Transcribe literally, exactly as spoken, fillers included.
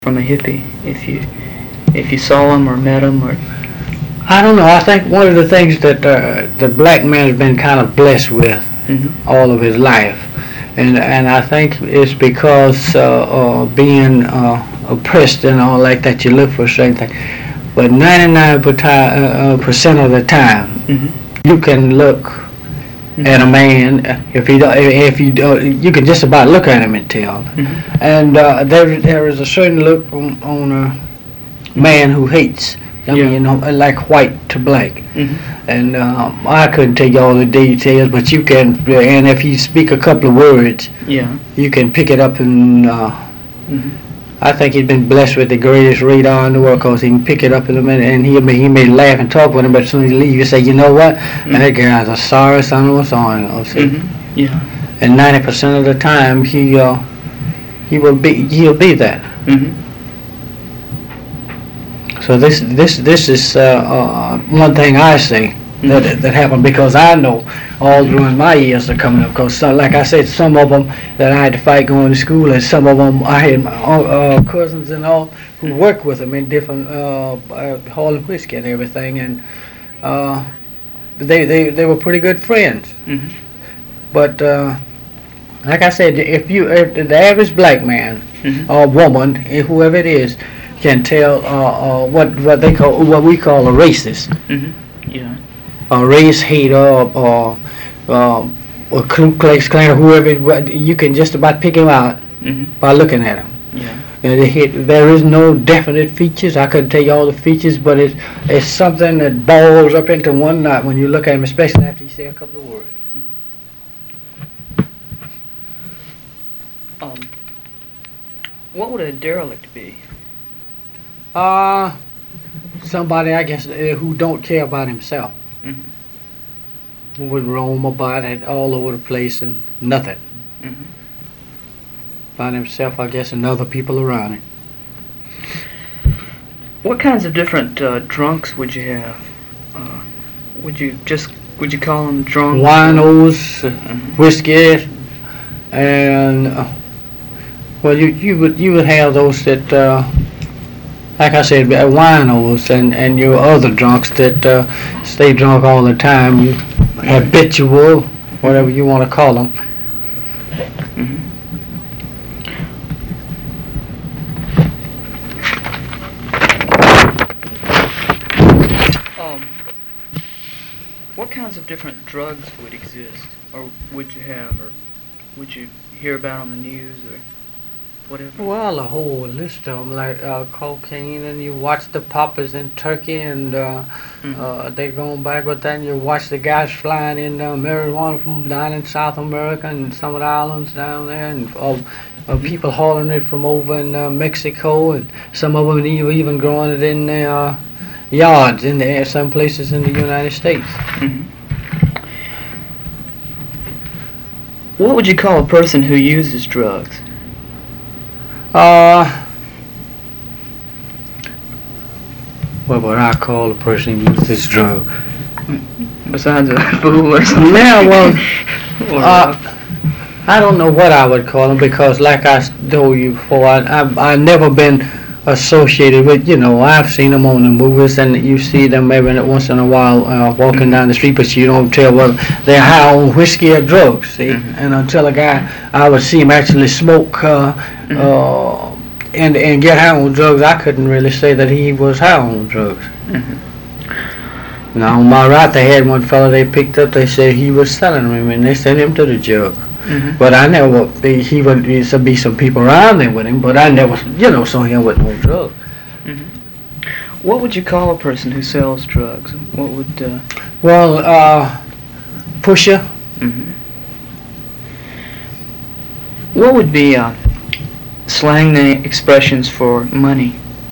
from a hippie if you if you saw him or met him or? I don't know. I think one of the things that uh, the black man has been kind of blessed with Mm-hmm. all of his life, and and I think it's because uh, uh, being uh, oppressed and all like that, you look for certain things. But ninety-nine percent of the time, Mm-hmm. you can look Mm-hmm. at a man. If you don't, if you don't, you can just about look at him and tell. Mm-hmm. And uh, there there is a certain look on, on a man who hates. I Yeah. mean, you know, like white to black. Mm-hmm. And um, I couldn't tell you all the details, but you can. And if you speak a couple of words, Yeah. you can pick it up. And uh, Mm-hmm. I think he's been blessed with the greatest radar in the world, because he can pick it up in a minute, and he may he may laugh and talk with him, but as soon as he leaves, you say, you know what? Mm-hmm. That guy's a sorry son of a song. You know, see? Mm-hmm. Yeah. And ninety percent of the time, he uh, he will be he'll be that. Mm-hmm. So this this this is uh, uh, one thing I say that Mm-hmm. that happened, because I know all during my years of coming up. Because so, like I said, some of them that I had to fight going to school, and some of them I had my uh, cousins and all who worked with them in different uh, uh, hauling whiskey and everything, and uh, they they they were pretty good friends. Mm-hmm. But uh, like I said, if you if the average black man Mm-hmm. or woman, eh, whoever it is, can tell uh, uh, what what they call what we call a racist, Mm-hmm. Yeah. a race hater, or, or uh, a Ku Klux Klan, or whoever. it wa- You can just about pick him out Mm-hmm. by looking at him. Yeah. And they hit, there is no definite features. I couldn't tell you all the features, but it's it's something that balls up into one knot when you look at him, especially after you say a couple of words. Um. What would a derelict be? Uh, somebody, I guess, uh, who don't care about himself. Mhm. Who would roam about it all over the place and nothing Mm-hmm. about himself, I guess, and other people around him. What kinds of different uh, drunks would you have? Uh, would you just would you call them drunks? Winos, uh, Mhm. whiskey, and uh, well, you you would you would have those that, uh, like I said, uh, winos, and and your other drunks that uh, stay drunk all the time, you habitual, whatever you want to call them. Mhm. Um, what kinds of different drugs would exist, or would you have, or would you hear about on the news, or whatever? Well, a whole list of them, like uh, cocaine, and you watch the poppers in Turkey, and uh, Mhm. uh, they're going back with that, and you watch the guys flying in uh, marijuana from down in South America and some of the islands down there, and uh, uh, people hauling it from over in uh, Mexico, and some of them even even growing it in their uh, yards in the, some places in the United States. Mhm. What would you call a person who uses drugs? Uh, what would I call a person who uses this drug? Besides a fool or something? Yeah, well, Or, uh, I don't know what I would call them, because, like I s- told you before, I I I never been associated with. You know, I've seen them on the movies, and you see them every once in a while uh, walking down the street, but you don't tell whether they're high on whiskey or drugs. See, Mhm. and until a guy, I would see him actually smoke uh, Mhm. uh, and and get high on drugs, I couldn't really say that he was high on drugs. Mhm. Now on my right, they had one fellow they picked up. They said he was selling them, and they sent him to the jug. Mhm. But I never, he would be some be some people around there with him, but I never, you know, saw him with no drugs. Mhm. What would you call a person who sells drugs? What would? Uh, Well, uh, pusher, mhm. What would be uh, slang na- expressions for money?